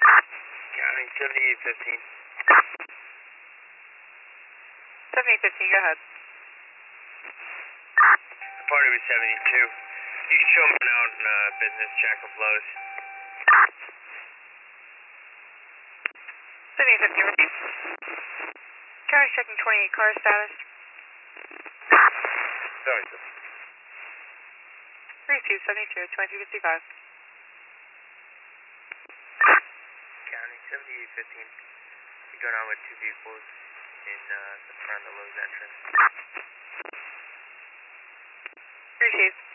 County 7815. 7815, go ahead. The party was 72. You can show them out in business check of Lowe's. 7815, repeat. County checking 28 car status. 72. 3272, 2255. County 7815. You're going on with two vehicles in the front of the Lowe's entrance. Appreciate it.